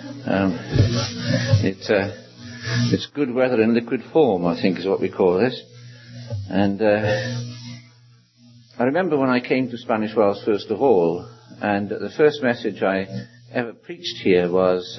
It's good weather in liquid form, I think is what we call this. And I remember when I came to Spanish Wells first of all, and the first message I ever preached here was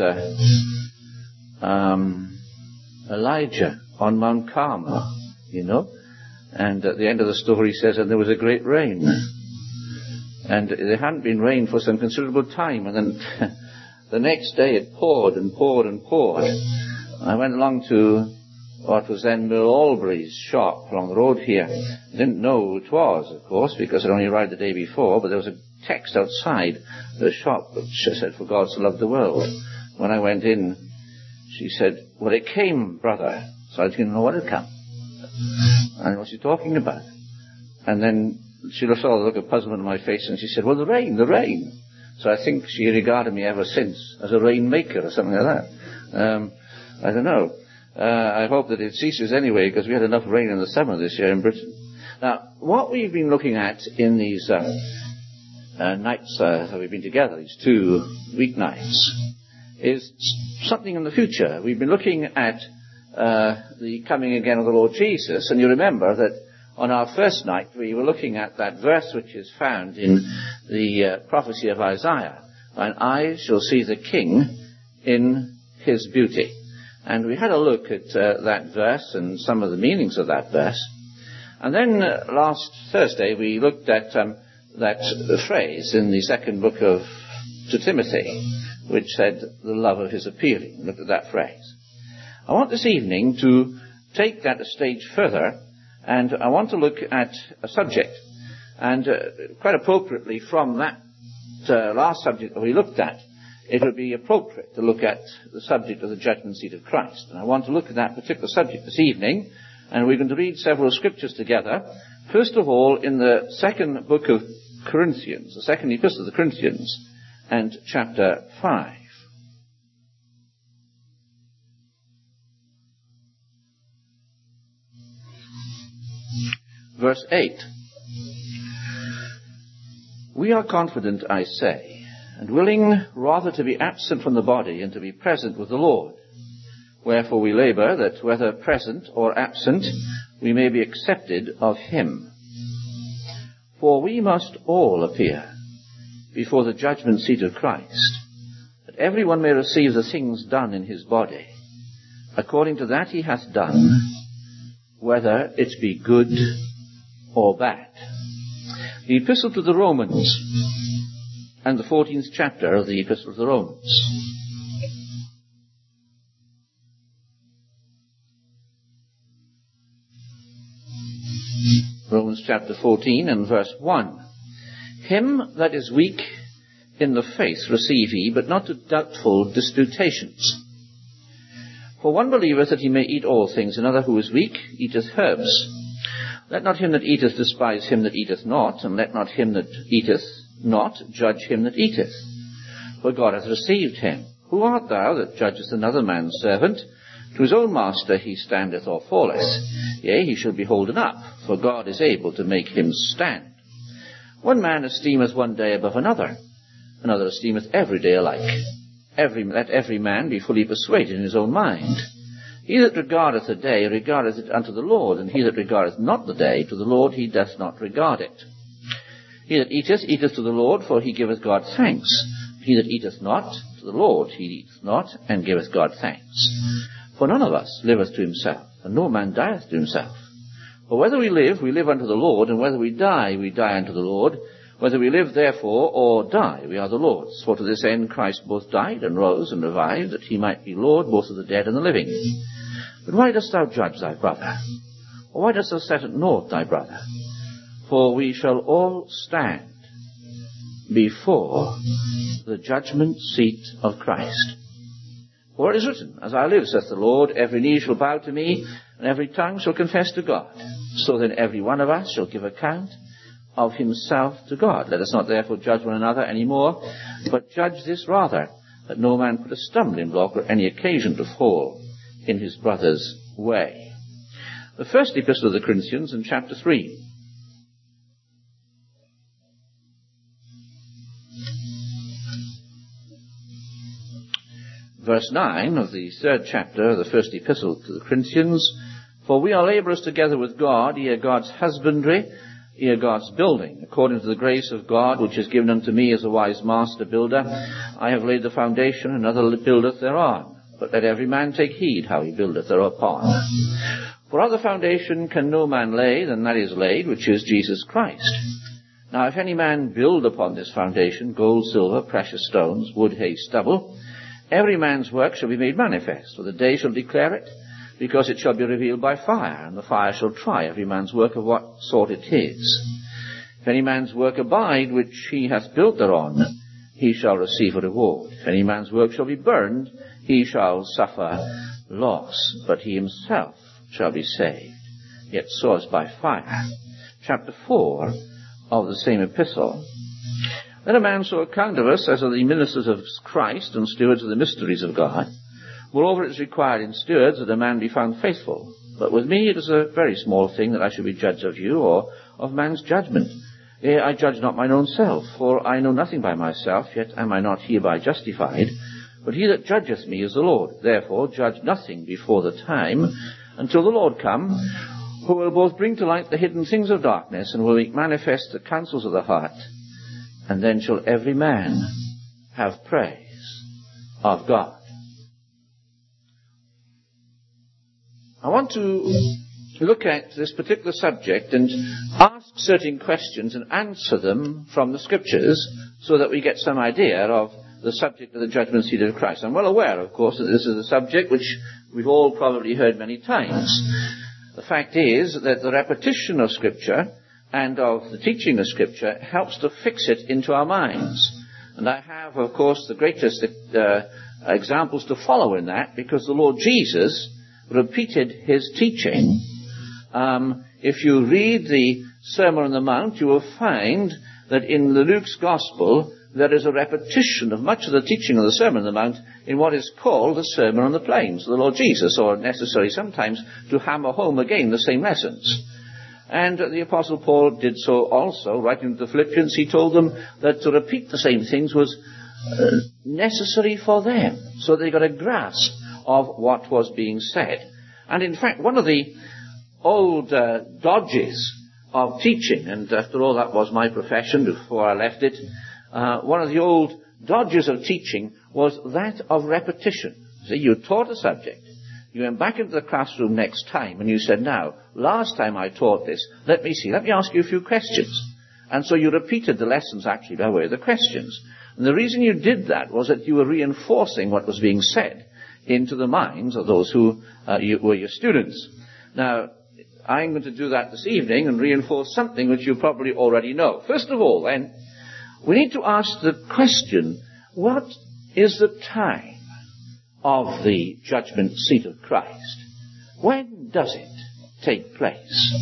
Elijah on Mount Carmel, you know. And at the end of the story he says, and there was a great rain. And there hadn't been rain for some considerable time, and then the next day it poured and poured and poured. I went along to what was then Mill Albury's shop along the road here. I didn't know who it was, of course, because I'd only arrived the day before, but there was a text outside the shop which said, "For God so loved the world." When I went in, she said, "Well, it came, brother." So I didn't know what had come. And what's she talking about? And then she saw the look of puzzlement on my face, and she said, "Well, the rain, the rain." So I think she regarded me ever since as a rainmaker or something like that. I don't know. I hope that it ceases anyway, because we had enough rain in the summer this year in Britain. Now, what we've been looking at in these nights that we've been together, these 2 weeknights, is something in the future. We've been looking at the coming again of the Lord Jesus, and you remember that on our first night we were looking at that verse which is found in the prophecy of Isaiah, "Thine eyes shall see the King in his beauty." And we had a look at that verse and some of the meanings of that verse. And then last Thursday we looked at that phrase in the second book to Timothy, which said, "the love of his appearing." We looked at that phrase. I want this evening to take that a stage further, and I want to look at a subject. And quite appropriately from that last subject that we looked at, it would be appropriate to look at the subject of the judgment seat of Christ. And I want to look at that particular subject this evening, and we're going to read several scriptures together. First of all, in the second book of Corinthians, the second epistle of the Corinthians, and chapter 5. Verse 8. "We are confident, I say, and willing rather to be absent from the body and to be present with the Lord. Wherefore we labor that whether present or absent, we may be accepted of him. For we must all appear before the judgment seat of Christ, that every one may receive the things done in his body, according to that he hath done, whether it be good or bad." The Epistle to the Romans, and the 14th chapter of the Epistle to the Romans. Romans chapter 14 and verse 1. "Him that is weak in the faith receive ye, but not to doubtful disputations. For one believeth that he may eat all things, another who is weak eateth herbs. Let not him that eateth despise him that eateth not, and let not him that eateth not judge him that eateth. For God hath received him. Who art thou that judgest another man's servant? To his own master he standeth or falleth. Yea, he shall be holden up, for God is able to make him stand. One man esteemeth one day above another, another esteemeth every day alike. Let every man be fully persuaded in his own mind. He that regardeth the day regardeth it unto the Lord, and he that regardeth not the day to the Lord he doth not regard it. He that eateth, eateth to the Lord, for he giveth God thanks. He that eateth not, to the Lord he eateth not, and giveth God thanks. For none of us liveth to himself, and no man dieth to himself. For whether we live unto the Lord, and whether we die unto the Lord. Whether we live, therefore, or die, we are the Lord's. For to this end Christ both died and rose and revived, that he might be Lord both of the dead and the living. But why dost thou judge thy brother? Or why dost thou set at naught thy brother? For we shall all stand before the judgment seat of Christ. For it is written, As I live, saith the Lord, every knee shall bow to me, and every tongue shall confess to God. So then every one of us shall give account of himself to God. Let us not therefore judge one another any more, but judge this rather, that no man put a stumbling block or any occasion to fall in his brother's way. The first epistle of the Corinthians in chapter 3. verse 9 of the 3rd chapter of the first epistle to the Corinthians, "For we are laborers together with God, ye are God's husbandry, ye are God's building. According to the grace of God, which is given unto me as a wise master builder, I have laid the foundation, another buildeth thereon. But let every man take heed how he buildeth thereupon. For other foundation can no man lay than that is laid, which is Jesus Christ. Now if any man build upon this foundation gold, silver, precious stones, wood, hay, stubble, every man's work shall be made manifest, for the day shall declare it, because it shall be revealed by fire, and the fire shall try every man's work of what sort it is. If any man's work abide, which he hath built thereon, he shall receive a reward. If any man's work shall be burned, he shall suffer loss, but he himself shall be saved, yet so as by fire." Chapter 4 of the same epistle. "Let a man so account of us as of the ministers of Christ and stewards of the mysteries of God. Moreover, it is required in stewards that a man be found faithful. But with me it is a very small thing that I should be judge of you, or of man's judgment. Yea, I judge not mine own self, for I know nothing by myself, yet am I not hereby justified. But he that judgeth me is the Lord. Therefore judge nothing before the time, until the Lord come, who will both bring to light the hidden things of darkness, and will make manifest the counsels of the heart. And then shall every man have praise of God." I want to look at this particular subject and ask certain questions and answer them from the Scriptures so that we get some idea of the subject of the judgment seat of Christ. I'm well aware, of course, that this is a subject which we've all probably heard many times. The fact is that the repetition of Scripture and of the teaching of Scripture helps to fix it into our minds. And I have, of course, the greatest examples to follow in that, because the Lord Jesus repeated his teaching. If you read the Sermon on the Mount, you will find that in the Luke's Gospel there is a repetition of much of the teaching of the Sermon on the Mount in what is called the Sermon on the Plains. The Lord Jesus, or necessary sometimes, to hammer home again the same lessons. And the Apostle Paul did so also. Writing to the Philippians, he told them that to repeat the same things was necessary for them, so they got a grasp of what was being said. And in fact, one of the old dodges of teaching, and after all that was my profession before I left it, one of the old dodges of teaching was that of repetition. See, you taught a subject, you went back into the classroom next time, and you said, "Now, last time I taught this, let me ask you a few questions." And so you repeated the lessons actually by way of the questions. And the reason you did that was that you were reinforcing what was being said into the minds of those who were your students. Now, I'm going to do that this evening and reinforce something which you probably already know. First of all, then, we need to ask the question, what is the time of the judgment seat of Christ? When does it take place?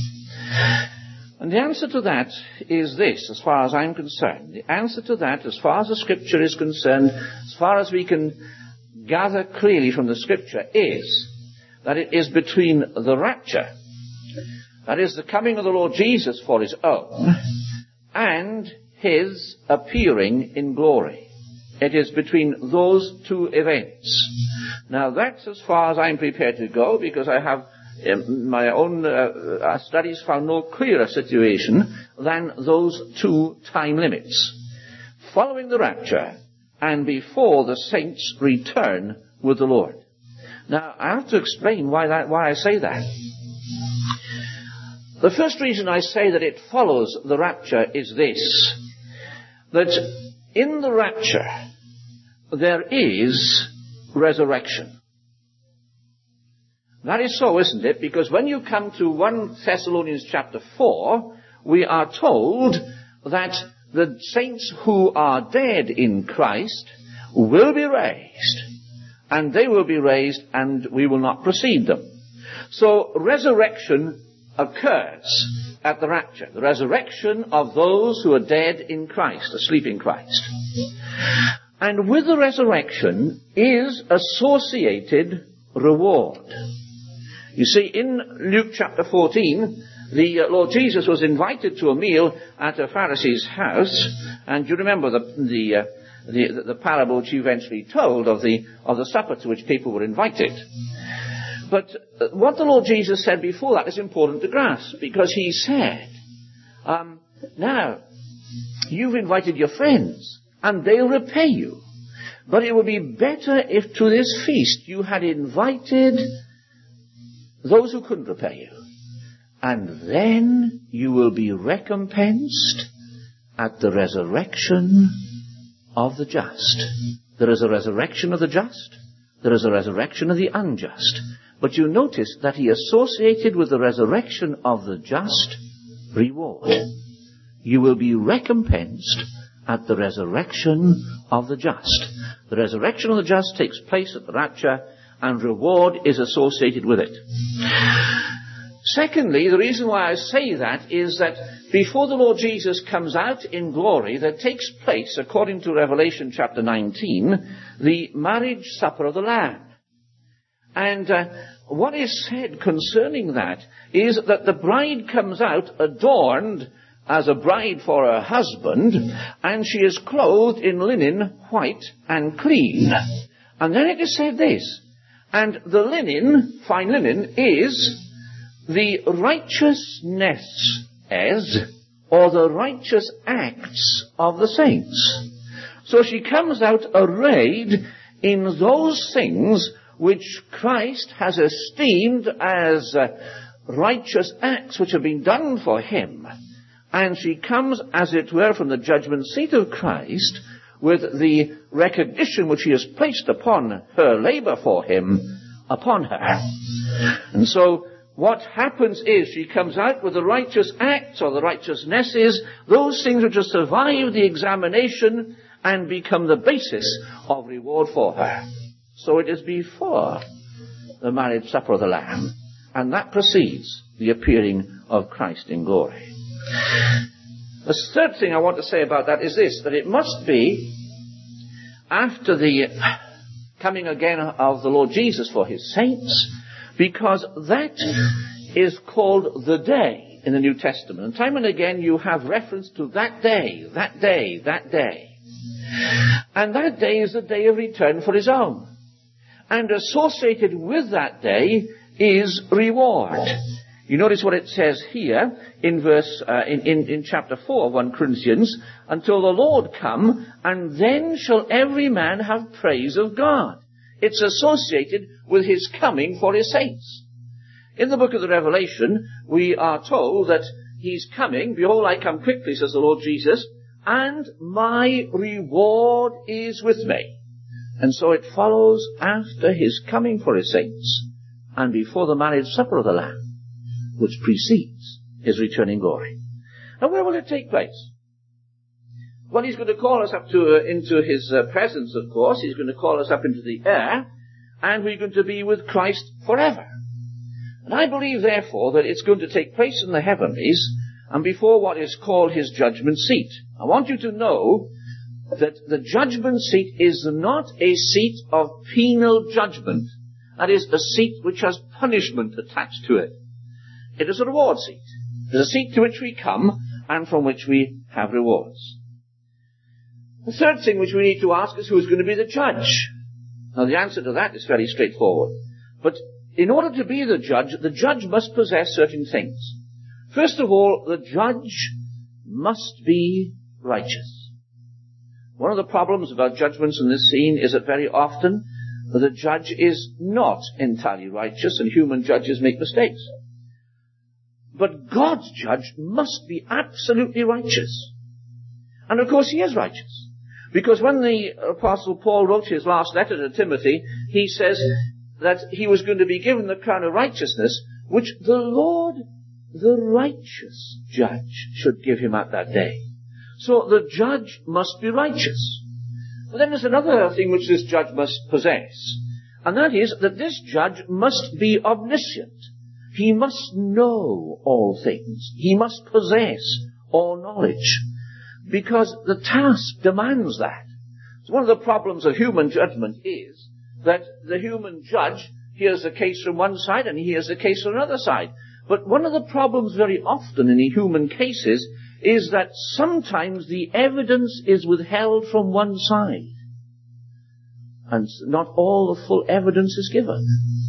And the answer to that is this, as far as I'm concerned. The answer to that, as far as the Scripture is concerned, as far as we can gather clearly from the Scripture, is that it is between the rapture, that is the coming of the Lord Jesus for his own, and his appearing in glory. It is between those two events. Now that's as far as I'm prepared to go, because I have in my own studies found no clearer situation than those two time limits. Following the rapture and before the saints return with the Lord. Now I have to explain why I say that. The first reason I say that it follows the rapture is this, that in the rapture there is resurrection. That is so, isn't it? Because when you come to 1 Thessalonians chapter 4, we are told that the saints who are dead in Christ will be raised. And they will be raised and we will not precede them. So resurrection occurs at the rapture. The resurrection of those who are dead in Christ, asleep in Christ. And with the resurrection is associated reward. You see, in Luke chapter 14, the Lord Jesus was invited to a meal at a Pharisee's house, and you remember the the parable which he eventually told of the supper to which people were invited. But what the Lord Jesus said before that is important to grasp, because he said, now, you've invited your friends, and they'll repay you. But it would be better if to this feast you had invited those who couldn't repay you. And then you will be recompensed at the resurrection of the just. There is a resurrection of the just. There is a resurrection of the unjust. But you notice that he associated with the resurrection of the just reward. You will be recompensed at the resurrection of the just. The resurrection of the just takes place at the rapture, and reward is associated with it. Secondly, the reason why I say that is that before the Lord Jesus comes out in glory, there takes place, according to Revelation chapter 19, the marriage supper of the Lamb. And what is said concerning that is that the bride comes out adorned as a bride for her husband, and she is clothed in linen white and clean. And then it is said this, and the linen, fine linen, is the righteousness or the righteous acts of the saints. So she comes out arrayed in those things which Christ has esteemed as righteous acts which have been done for him. And she comes, as it were, from the judgment seat of Christ with the recognition which he has placed upon her labor for him upon her. And so what happens is she comes out with the righteous acts or the righteousnesses, those things which have survived the examination and become the basis of reward for her. So it is before the marriage supper of the Lamb, and that precedes the appearing of Christ in glory. The third thing I want to say about that is this, that it must be after the coming again of the Lord Jesus for his saints, because that is called the day in the New Testament. And time and again you have reference to that day, that day, that day. And that day is the day of return for his own. And associated with that day is reward. You notice what it says here in in chapter 4 of 1 Corinthians, until the Lord come, and then shall every man have praise of God. It's associated with his coming for his saints. In the book of the Revelation, we are told that he's coming. Behold, I come quickly, says the Lord Jesus, and my reward is with me. And so it follows after his coming for his saints, and before the marriage supper of the Lamb, which precedes his return in glory. And where will it take place? Well, he's going to call us up into his presence, of course. He's going to call us up into the air, and we're going to be with Christ forever. And I believe, therefore, that it's going to take place in the heavenlies and before what is called his judgment seat. I want you to know that the judgment seat is not a seat of penal judgment. That is, a seat which has punishment attached to it. It is a reward seat. It is a seat to which we come and from which we have rewards. The third thing which we need to ask is who is going to be the judge. Now the answer to that is very straightforward. But in order to be the judge must possess certain things. First of all, the judge must be righteous. One of the problems about judgments in this scene is that very often the judge is not entirely righteous, and human judges make mistakes. But God's judge must be absolutely righteous. And of course he is righteous. Because when the Apostle Paul wrote his last letter to Timothy, he says that he was going to be given the crown of righteousness, which the Lord, the righteous judge, should give him at that day. So the judge must be righteous. But then there's another thing which this judge must possess, and that is that this judge must be omniscient. He must know all things. He must possess all knowledge, because the task demands that. So one of the problems of human judgment is that the human judge hears a case from one side and he hears a case from another side. But one of the problems very often in the human cases is that sometimes the evidence is withheld from one side, and not all the full evidence is given.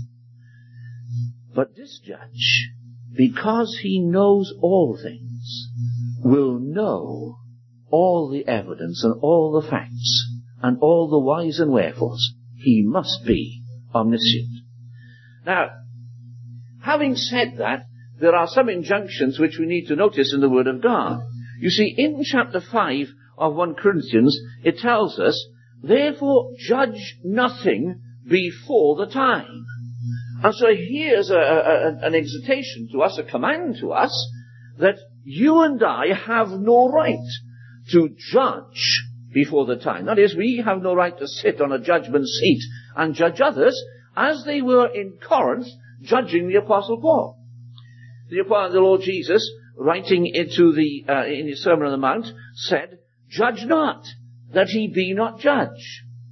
But this judge, because he knows all things, will know all the evidence and all the facts and all the whys and wherefores. He must be omniscient. Now, having said that, there are some injunctions which we need to notice in the Word of God. You see, in chapter 5 of 1 Corinthians, it tells us, therefore judge nothing before the time. And so here's an exhortation to us, a command to us, that you and I have no right to judge before the time. That is, we have no right to sit on a judgment seat and judge others, as they were in Corinth judging the Apostle Paul. The Lord Jesus, writing in his Sermon on the Mount, said, judge not, that he be not judged.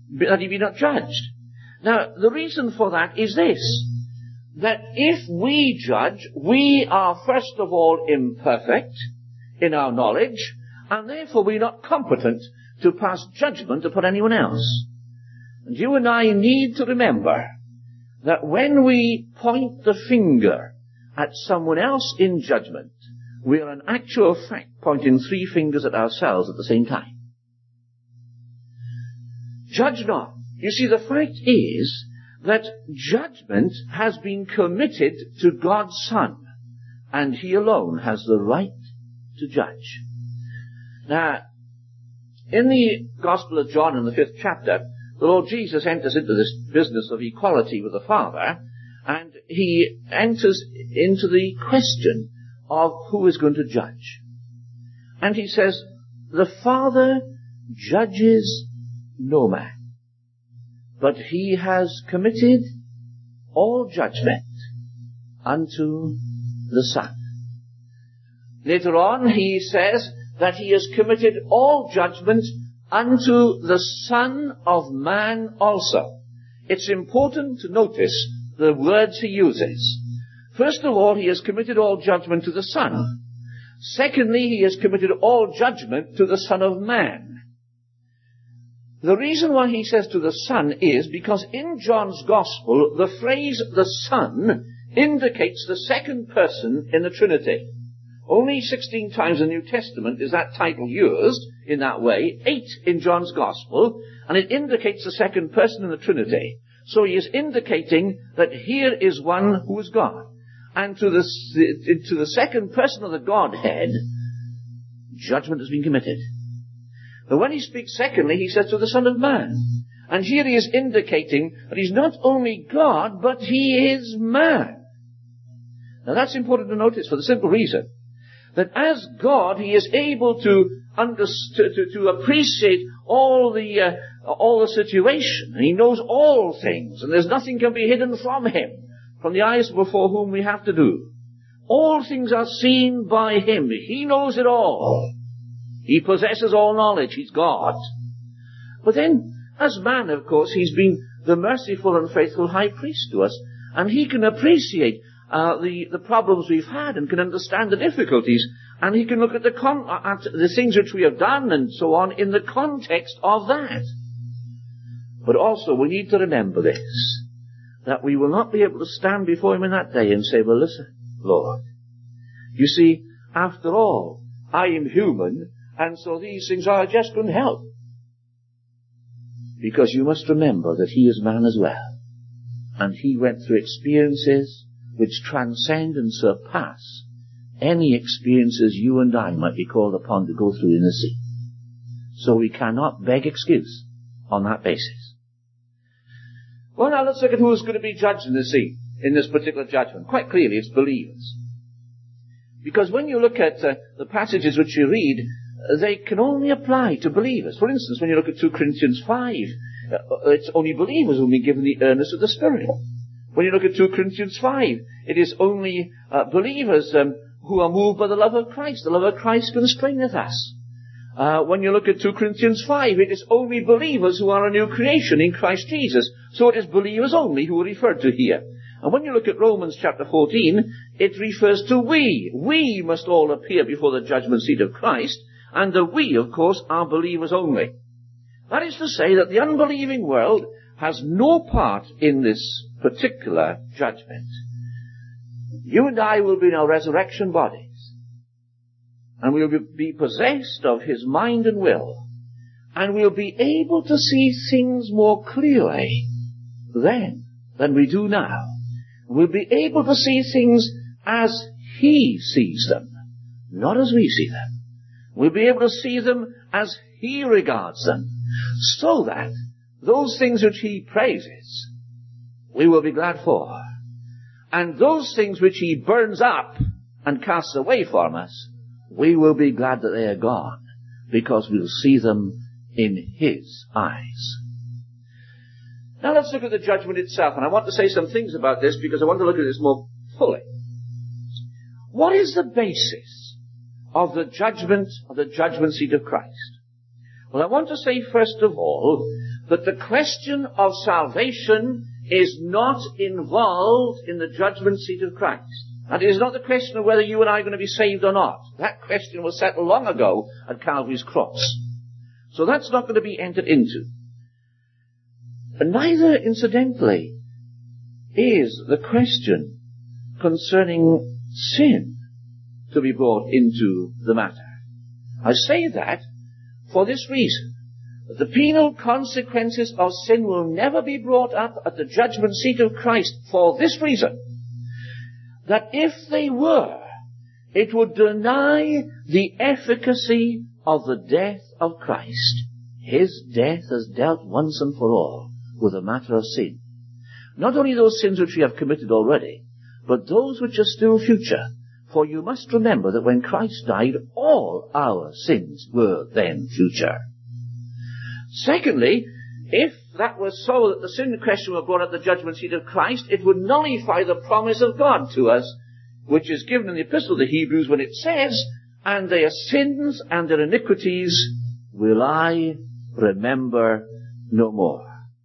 Now, the reason for that is this, that if we judge, we are first of all imperfect in our knowledge, and therefore we're not competent to pass judgment upon anyone else. And you and I need to remember that when we point the finger at someone else in judgment, we are in actual fact pointing 3 fingers at ourselves at the same time. Judge not. You see, the fact is that judgment has been committed to God's Son, and He alone has the right to judge. Now, in the Gospel of John in the 5th chapter, the Lord Jesus enters into this business of equality with the Father, and He enters into the question of who is going to judge. And He says, the Father judges no man, but He has committed all judgment unto the Son. Later on, He says that He has committed all judgment unto the Son of Man also. It's important to notice the words He uses. First of all, He has committed all judgment to the Son. Secondly, He has committed all judgment to the Son of Man. The reason why He says to the Son is because in John's Gospel, the phrase the Son indicates the second person in the Trinity. Only 16 times in the New Testament is that title used in that way, 8 in John's Gospel, and it indicates the second person in the Trinity. So He is indicating that here is one who is God. And to the second person of the Godhead, judgment has been committed. But when He speaks secondly, He says to the Son of Man. And here He is indicating that He's not only God, but He is man. Now that's important to notice for the simple reason that as God, He is able to appreciate all the situation. And He knows all things, and there's nothing can be hidden from Him, from the eyes before whom we have to do. All things are seen by Him. He knows it all. He possesses all knowledge. He's God. But then, as man, of course, He's been the merciful and faithful high priest to us, and He can appreciate the problems we've had and can understand the difficulties, and He can look at the things which we have done and so on in the context of that. But also we need to remember this, that we will not be able to stand before Him in that day and say, well, listen, Lord, you see, after all, I am human, and so these things I just couldn't help. Because you must remember that He is man as well, and He went through experiences which transcend and surpass any experiences you and I might be called upon to go through in the sea. So we cannot beg excuse on that basis. Well, now let's look at who is going to be judged in the sea, in this particular judgment. Quite clearly, it's believers. Because when you look at the passages which you read, they can only apply to believers. For instance, when you look at 2 Corinthians 5, it's only believers who will be given the earnest of the Spirit. When you look at 2 Corinthians 5, it is only believers who are moved by the love of Christ. The love of Christ constraineth us. When you look at 2 Corinthians 5, it is only believers who are a new creation in Christ Jesus. So it is believers only who are referred to here. And when you look at Romans chapter 14, it refers to we. We must all appear before the judgment seat of Christ, and the we, of course, are believers only. That is to say that the unbelieving world has no part in this particular judgment. You and I will be in our resurrection bodies, and we'll be possessed of His mind and will, and we'll be able to see things more clearly then than we do now. We'll be able to see things as He sees them, not as we see them. We'll be able to see them as He regards them, so that those things which He praises, we will be glad for. And those things which He burns up and casts away from us, we will be glad that they are gone, because we'll see them in His eyes. Now let's look at the judgment itself, and I want to say some things about this because I want to look at this more fully. What is the basis of the judgment seat of Christ? Well, I want to say first of all that the question of salvation is not involved in the judgment seat of Christ. And it is not the question of whether you and I are going to be saved or not. That question was settled long ago at Calvary's cross. So that's not going to be entered into. And neither, incidentally, is the question concerning sin to be brought into the matter. I say that for this reason. The penal consequences of sin will never be brought up at the judgment seat of Christ for this reason. That if they were, it would deny the efficacy of the death of Christ. His death has dealt once and for all with the matter of sin. Not only those sins which we have committed already, but those which are still future. For you must remember that when Christ died, all our sins were then future. Secondly, if that was so that the sin question were brought at the judgment seat of Christ, it would nullify the promise of God to us, which is given in the Epistle to the Hebrews when it says, "And their sins and their iniquities will I remember no more."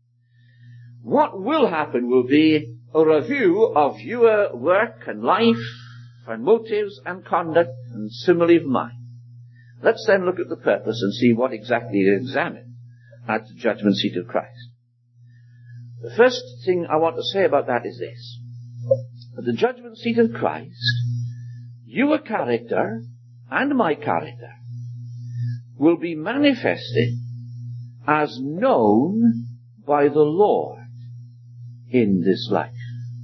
What will happen will be a review of your work and life and motives and conduct and similarly of mine. Let's then look at the purpose and see what exactly is examined at the judgment seat of Christ. The first thing I want to say about that is this. At the judgment seat of Christ, your character and my character will be manifested as known by the Lord in this life.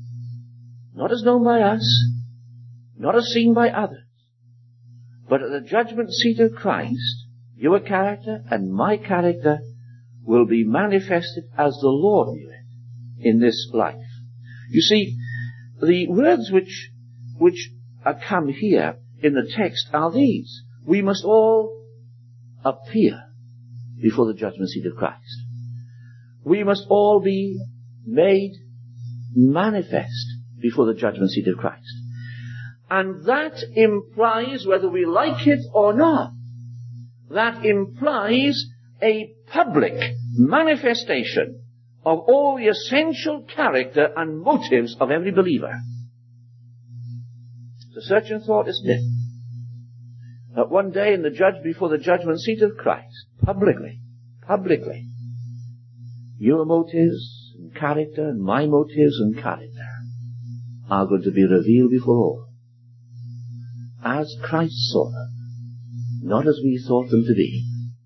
Not as known by us, not as seen by others, but at the judgment seat of Christ, your character and my character will be manifested as the Lord knew it in this life. You see, the words which are come here in the text are these. We must all appear before the judgment seat of Christ. We must all be made manifest before the judgment seat of Christ. And that implies, whether we like it or not, that implies a public manifestation of all the essential character and motives of every believer. It's a searching thought, isn't it? That one day before the judgment seat of Christ, publicly, your motives and character and my motives and character are going to be revealed before all, as Christ saw them, not as we thought them to be.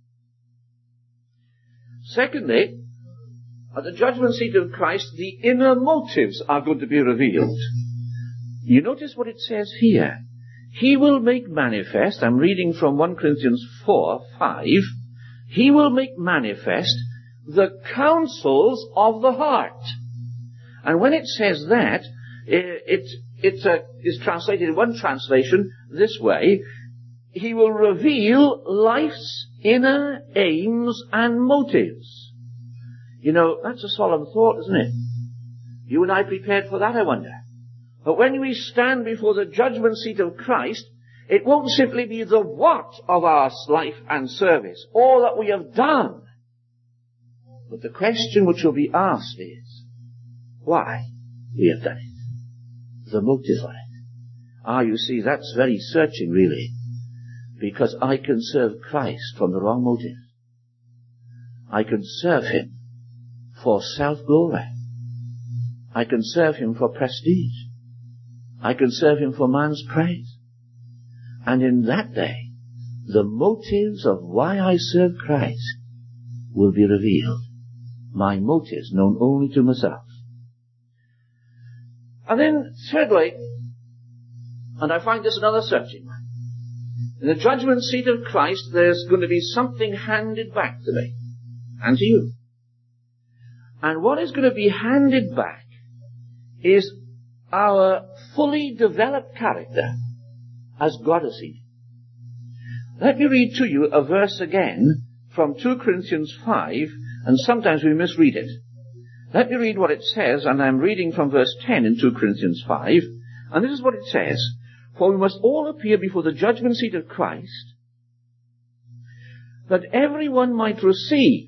Secondly, at the judgment seat of Christ, the inner motives are going to be revealed. You notice what it says here. He will make manifest, I'm reading from 1 Corinthians 4:5, He will make manifest the counsels of the heart. And when it says that, it is translated in one translation this way: He will reveal life's inner aims and motives. You know, that's a solemn thought, isn't it? You and I prepared for that, I wonder. But when we stand before the judgment seat of Christ, it won't simply be the what of our life and service, all that we have done. But the question which will be asked is, why we have done it. The motive on it. You see, that's very searching, really. Because I can serve Christ from the wrong motive. I can serve Him for self-glory. I can serve Him for prestige. I can serve Him for man's praise. And in that day, the motives of why I serve Christ will be revealed. My motives known only to myself. And then, thirdly, and I find this another searching one, in the judgment seat of Christ, there's going to be something handed back to me and to you. And what is going to be handed back is our fully developed character as God has seen it. Let me read to you a verse again from 2 Corinthians 5, and sometimes we misread it. Let me read what it says, and I'm reading from verse 10 in 2 Corinthians 5, and this is what it says. For we must all appear before the judgment seat of Christ, that everyone might receive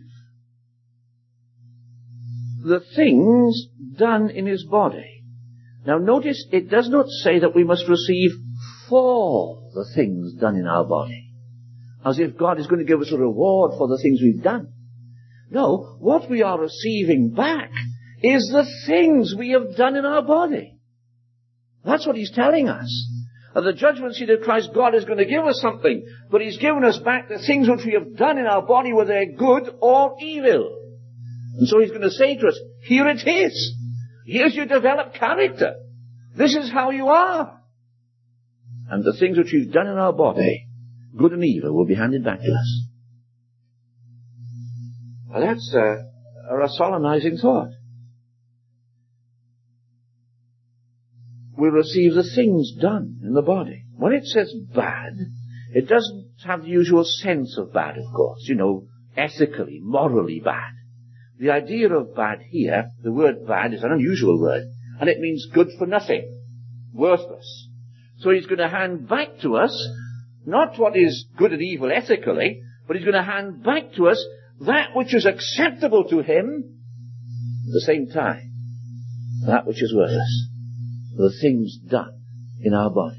the things done in his body. Now notice, it does not say that we must receive for the things done in our body, as if God is going to give us a reward for the things we've done. No, what we are receiving back is the things we have done in our body. That's what He's telling us. At the judgment seat of Christ, God is going to give us something, but He's given us back the things which we have done in our body, whether they're good or evil. And so He's going to say to us, here it is. Here's your developed character. This is how you are. And the things which we've done in our body, good and evil, will be handed back to us. Well, that's a solemnizing thought. We receive the things done in the body. When it says bad, it doesn't have the usual sense of bad, of course. You know, ethically, morally bad. The idea of bad here, the word bad, is an unusual word, and it means good for nothing, worthless. So He's going to hand back to us, not what is good and evil ethically, but He's going to hand back to us that which is acceptable to Him, at the same time, that which is worthless. The things done in our body.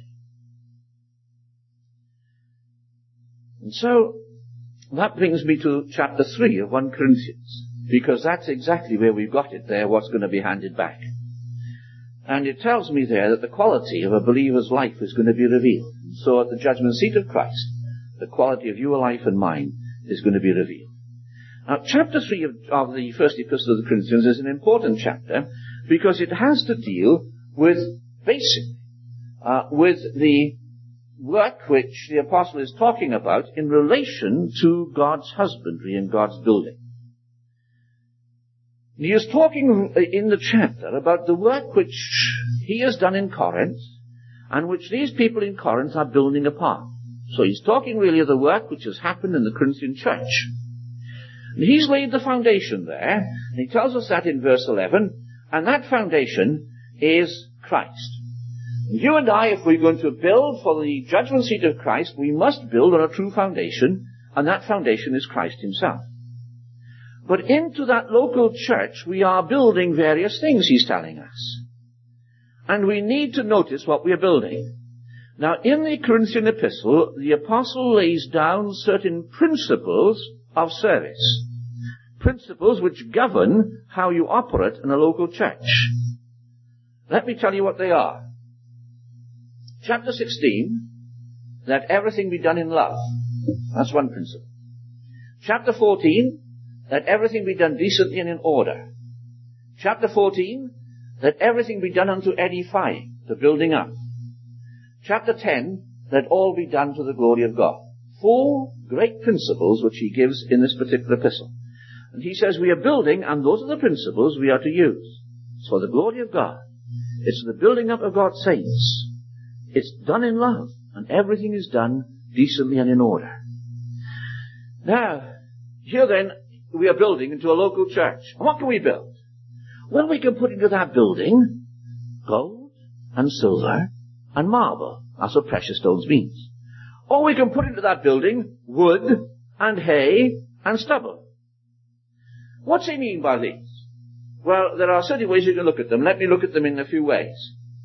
And so, that brings me to chapter 3 of 1 Corinthians, because that's exactly where we've got it there, what's going to be handed back. And it tells me there that the quality of a believer's life is going to be revealed. So at the judgment seat of Christ, the quality of your life and mine is going to be revealed. Now, chapter 3 of the first epistle of the Corinthians is an important chapter, because it has to deal with, basically, with the work which the apostle is talking about in relation to God's husbandry and God's building. He is talking in the chapter about the work which he has done in Corinth and which these people in Corinth are building upon. So he's talking really of the work which has happened in the Corinthian church. And he's laid the foundation there, and he tells us that in verse 11, and that foundation is Christ. You and I, if we're going to build for the judgment seat of Christ, we must build on a true foundation, and that foundation is Christ Himself. But into that local church, we are building various things, he's telling us. And we need to notice what we are building. Now, in the Corinthian epistle, the apostle lays down certain principles of service. Principles which govern how you operate in a local church. Let me tell you what they are. Chapter 16, let everything be done in love. That's one principle. Chapter 14, let everything be done decently and in order. Chapter 14, let everything be done unto edifying, to building up. Chapter 10, let all be done to the glory of God. 4 great principles which he gives in this particular epistle. And he says we are building, and those are the principles we are to use. It's for the glory of God. It's the building up of God's saints. It's done in love, and everything is done decently and in order. Now, here then, we are building into a local church. And what can we build? Well, we can put into that building gold and silver and marble. That's what precious stones means. Or we can put into that building wood and hay and stubble. What's he mean by these? Well, there are certain ways you can look at them. Let me look at them in a few ways.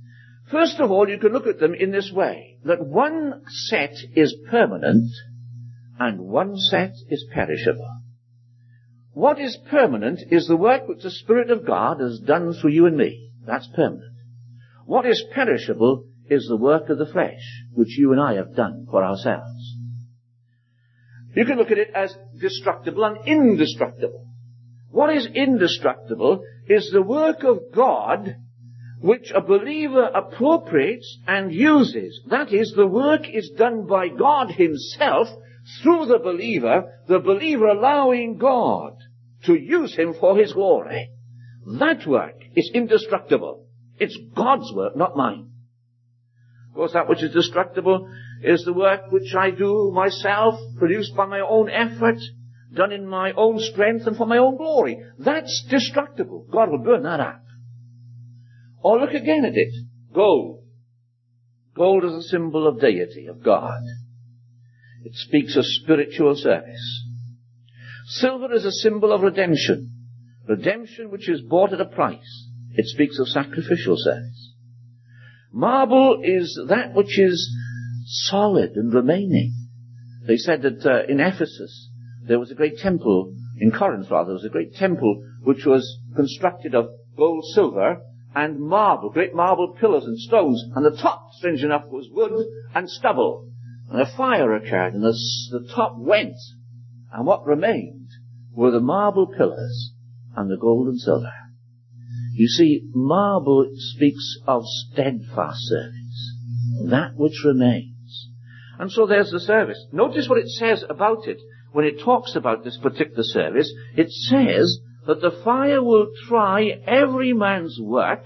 First of all, you can look at them in this way, that one set is permanent and one set is perishable. What is permanent is the work which the Spirit of God has done through you and me. That's permanent. What is perishable is the work of the flesh, which you and I have done for ourselves. You can look at it as destructible and indestructible. What is indestructible is the work of God which a believer appropriates and uses. That is, the work is done by God himself through the believer allowing God to use him for his glory. That work is indestructible. It's God's work, not mine. Of course, that which is destructible is the work which I do myself, produced by my own effort, done in my own strength and for my own glory. That's destructible. God will burn that up. Or look again at it. Gold. Gold is a symbol of deity, of God. It speaks of spiritual service. Silver is a symbol of redemption. Redemption which is bought at a price. It speaks of sacrificial service. Marble is that which is solid and remaining. They said that in Ephesus there was a great temple, in Corinth rather, there was a great temple which was constructed of gold, silver, and marble, great marble pillars and stones, and the top, strange enough, was wood and stubble. And a fire occurred, and the top went, and what remained were the marble pillars and the gold and silver. You see, marble speaks of steadfast service, that which remains. And so there's the service. Notice what it says about it when it talks about this particular service. It says that the fire will try every man's work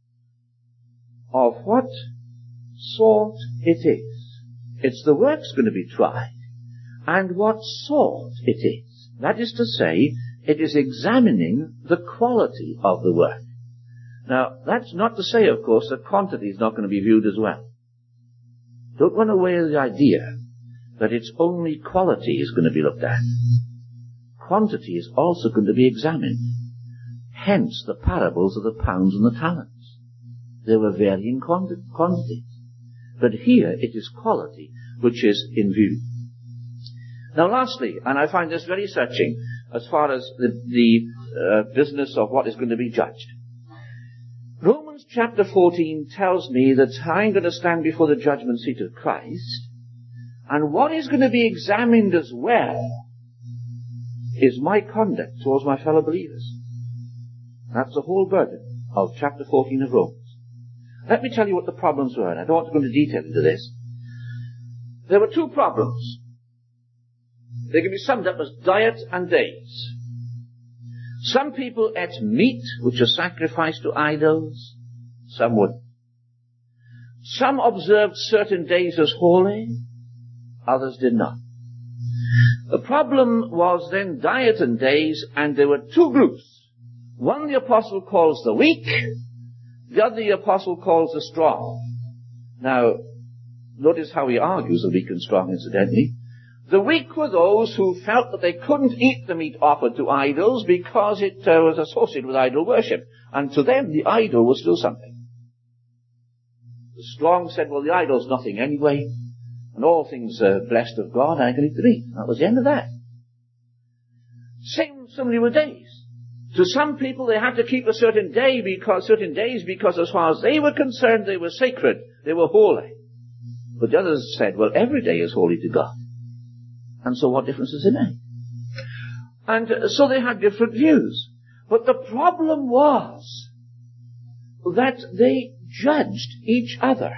of what sort it is. It's the work's going to be tried, and what sort it is. That is to say, it is examining the quality of the work. Now, that's not to say, of course, that quantity is not going to be viewed as well. Don't run away with the idea that it's only quality is going to be looked at. Quantity is also going to be examined. Hence the parables of the pounds and the talents. There were varying quantities. But here it is quality which is in view. Now lastly, and I find this very searching as far as the business of what is going to be judged. Romans chapter 14 tells me that I'm going to stand before the judgment seat of Christ, and what is going to be examined as well is my conduct towards my fellow believers. That's the whole burden of chapter 14 of Romans. Let me tell you what the problems were, and I don't want to go into detail into this. There were two problems. They can be summed up as diet and days. Some people ate meat which was sacrificed to idols. Some wouldn't. Some observed certain days as holy. Others did not. The problem was then diet and days, and there were two groups. One the apostle calls the weak, the other the apostle calls the strong. Now, notice how he argues the weak and strong, incidentally. The weak were those who felt that they couldn't eat the meat offered to idols because it was associated with idol worship. And to them, the idol was still something. The strong said, well, the idol's nothing anyway, and all things are blessed of God, and I can eat the meat. That was the end of that. Similarly with days. To some people, they had to keep a certain days because as far as they were concerned, they were sacred, they were holy. But the others said, well, every day is holy to God. And so what difference does it make? And so they had different views. But the problem was that they judged each other.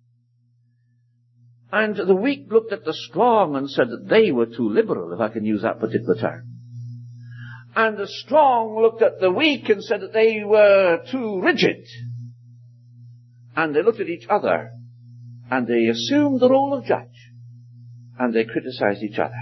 And the weak looked at the strong and said that they were too liberal, if I can use that particular term. And the strong looked at the weak and said that they were too rigid. And they looked at each other, and they assumed the role of judge. And they criticized each other.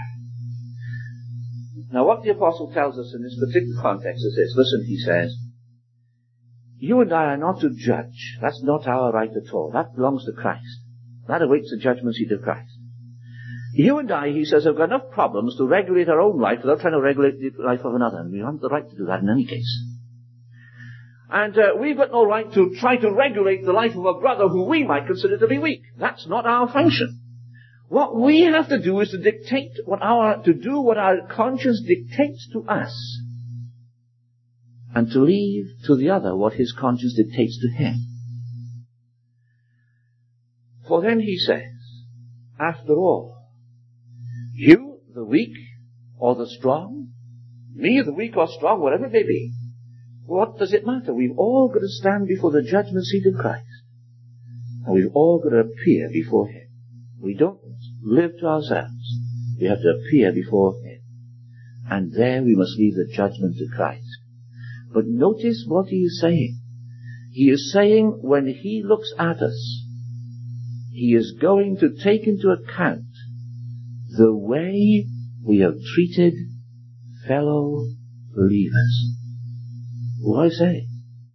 Now what the apostle tells us in this particular context is this. Listen, he says, you and I are not to judge. That's not our right at all. That belongs to Christ. That awaits the judgment seat of Christ. You and I, he says, have got enough problems to regulate our own life without trying to regulate the life of another. And we haven't the right to do that in any case. And we've got no right to try to regulate the life of a brother who we might consider to be weak. That's not our function. What we have to do is to do what our conscience dictates to us, and to leave to the other what his conscience dictates to him. For then he says, after all, you, the weak or the strong, me, the weak or strong, whatever it may be, what does it matter? We've all got to stand before the judgment seat of Christ. And we've all got to appear before him. We don't live to ourselves. We have to appear before him. And there we must leave the judgment to Christ. But notice what he is saying. He is saying when he looks at us, he is going to take into account the way we have treated fellow believers. What I say?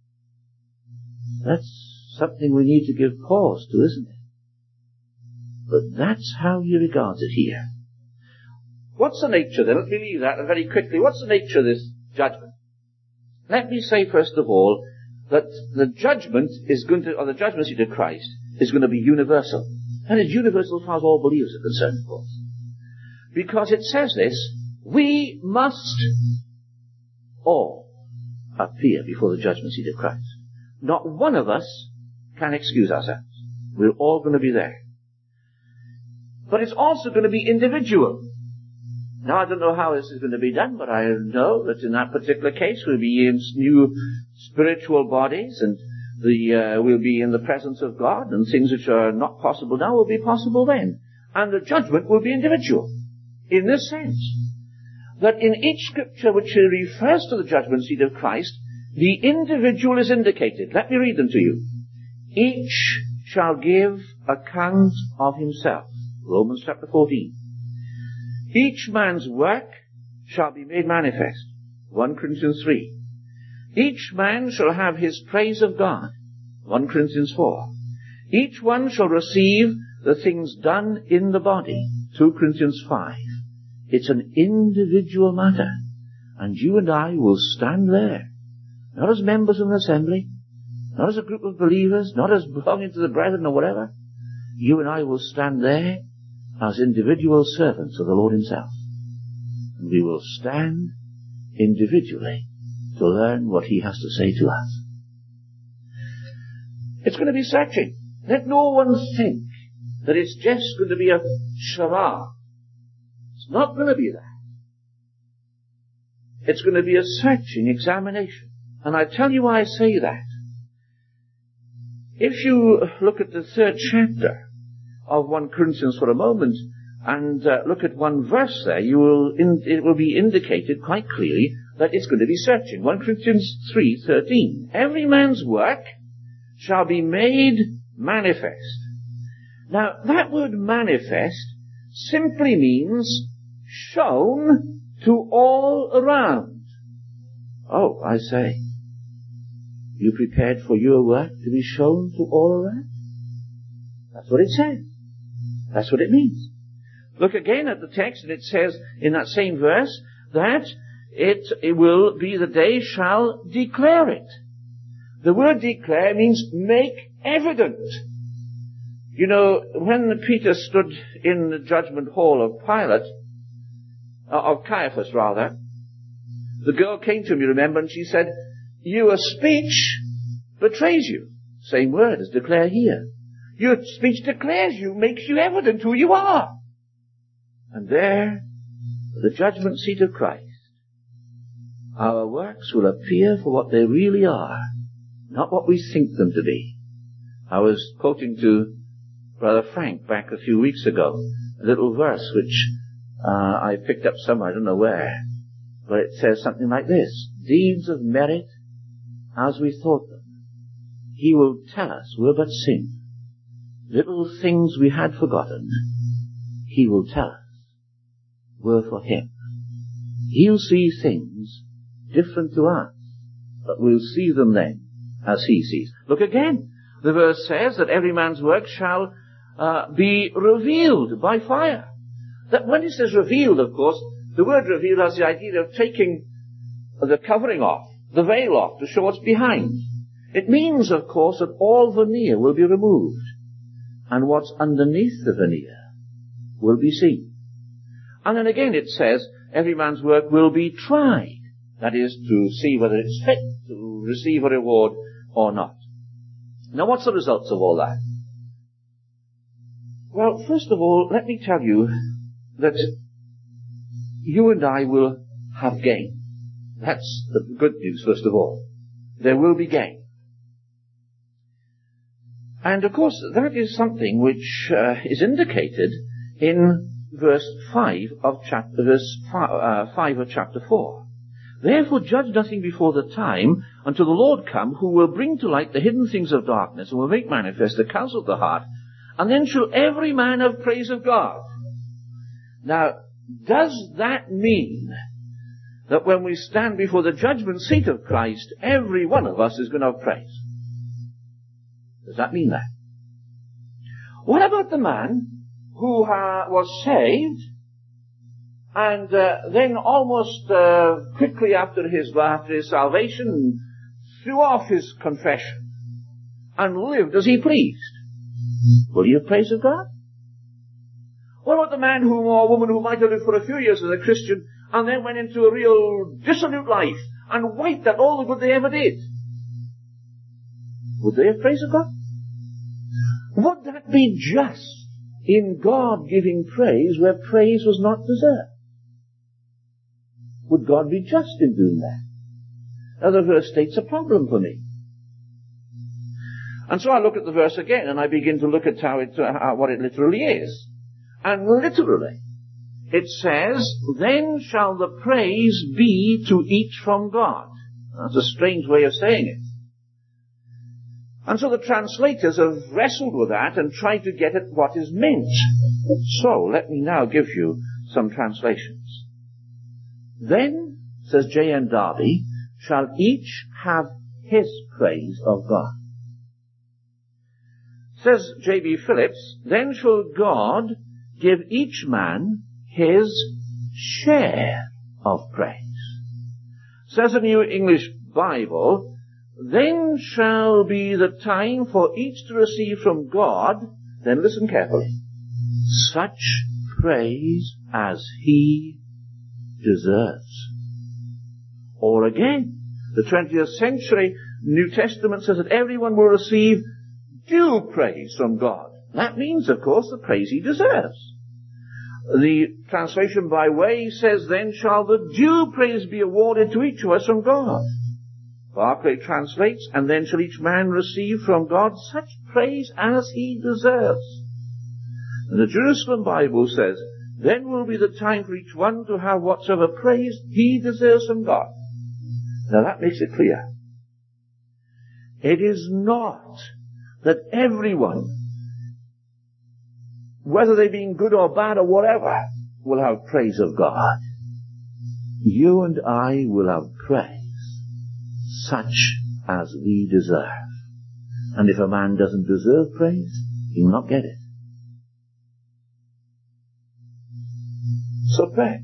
That's something we need to give pause to, isn't it? But that's how he regards it here. What's the nature then? Let me leave that very quickly. What's the nature of this judgment? Let me say first of all that the judgment is going to, or the judgment seat of Christ is going to be universal. And it's universal as far as all believers are concerned, of course. Because it says this, we must all appear before the judgment seat of Christ. Not one of us can excuse ourselves. We're all going to be there. But it's also going to be individual. Now, I don't know how this is going to be done, but I know that in that particular case we'll be in new spiritual bodies, and we'll be in the presence of God, and things which are not possible now will be possible then. And the judgment will be individual. In this sense, that in each scripture which refers to the judgment seat of Christ, the individual is indicated. Let me read them to you. Each shall give account of himself. Romans chapter 14. Each man's work shall be made manifest. 1 Corinthians 3. Each man shall have his praise of God. 1 Corinthians 4. Each one shall receive the things done in the body. 2 Corinthians 5. It's an individual matter. And you and I will stand there. Not as members of an assembly. Not as a group of believers. Not as belonging to the brethren or whatever. You and I will stand there as individual servants of the Lord himself. And we will stand individually to learn what he has to say to us. It's going to be searching. Let no one think that it's just going to be a charade. It's not going to be that. It's going to be a searching examination. And I tell you why I say that. If you look at the 3rd chapter of 1 Corinthians for a moment, and look at one verse there, it will be indicated quite clearly that it's going to be searching. 1 Corinthians 3:13. Every man's work shall be made manifest. Now, that word manifest simply means shown to all around. Oh, I say, you prepared for your work to be shown to all around? That's what it says. That's what it means. Look again at the text, and it says in that same verse that it will be the day shall declare it. The word declare means make evident. You know, when Peter stood in the judgment hall of Caiaphas rather, the girl came to me, remember, and she said, your speech betrays you. Same word as declare here. Your speech declares you, makes you evident who you are. And there, at the judgment seat of Christ, our works will appear for what they really are, not what we think them to be. I was quoting to Brother Frank back a few weeks ago, a little verse which I picked up somewhere, I don't know where, but it says something like this: deeds of merit as we thought them, he will tell us were but sin. Little things we had forgotten, he will tell us were for him. He'll see things different to us, but we'll see them then as he sees. Look again. The verse says that every man's work shall be revealed by fire. That when it says revealed, of course, the word revealed has the idea of taking the covering off, the veil off, to show what's behind. It means, of course, that all veneer will be removed, and what's underneath the veneer will be seen. And then again it says, every man's work will be tried. That is, to see whether it's fit to receive a reward or not. Now, what's the results of all that? Well, first of all, let me tell you that you and I will have gain. That's the good news, first of all. There will be gain. And, of course, that is something which is indicated in verse 5 of chapter 4. Therefore judge nothing before the time until the Lord come, who will bring to light the hidden things of darkness and will make manifest the counsel of the heart, and then shall every man have praise of God. Now, does that mean that when we stand before the judgment seat of Christ, every one of us is going to have praise? Does that mean that? What about the man who was saved and then almost quickly after his salvation threw off his confession and lived as he pleased? Will he have praise of God? What about the man or woman who might have lived for a few years as a Christian and then went into a real dissolute life and wiped out all the good they ever did? Would they have praise of God? Would that be just in God giving praise where praise was not deserved? Would God be just in doing that? Now the verse states a problem for me. And so I look at the verse again and I begin to look at what it literally is. And literally, it says, then shall the praise be to each from God. That's a strange way of saying it. And so the translators have wrestled with that and tried to get at what is meant. So let me now give you some translations. Then, says J.N. Darby, shall each have his praise of God. Says J.B. Phillips, then shall God give each man his share of praise. Says the New English Bible, then shall be the time for each to receive from God, then listen carefully, such praise as he deserves. Or again, the 20th century New Testament says that everyone will receive due praise from God. That means, of course, the praise he deserves. The translation by Way says, then shall the due praise be awarded to each of us from God. Barclay translates, and then shall each man receive from God such praise as he deserves. And the Jerusalem Bible says, then will be the time for each one to have whatsoever praise he deserves from God. Now that makes it clear. It is not that everyone, whether they being good or bad or whatever, will have praise of God. You and I will have praise such as we deserve. And if a man doesn't deserve praise, he will not get it. So pray.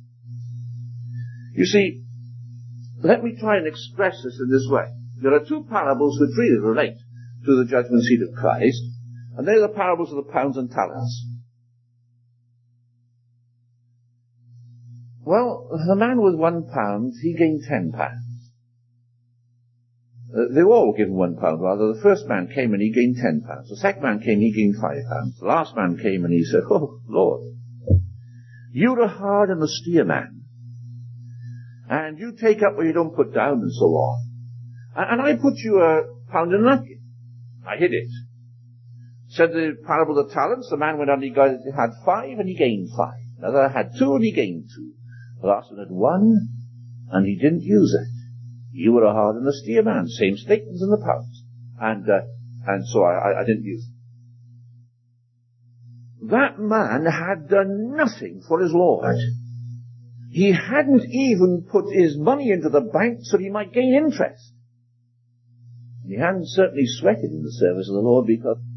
You see, let me try and express this in this way. There are two parables which really relate to the judgment seat of Christ, and they're the parables of the pounds and talents. Well, the man with £1, he gained £10. They were all given £1 rather. The first man came and he gained £10. The second man came, he gained £5. The last man came and he said, oh, Lord, you're a hard and austere man, and you take up what you don't put down and so on. And I put you £1 in a napkin. I hid it. Said the parable of the talents, the man went on, he had 5 and he gained 5. Another had 2 and he gained 2. The last one had 1 and he didn't use it. You were a hard and austere man. Same statements in the pounds. And so I didn't use it. That man had done nothing for his Lord. He hadn't even put his money into the bank so he might gain interest. He hadn't certainly sweated in the service of the Lord because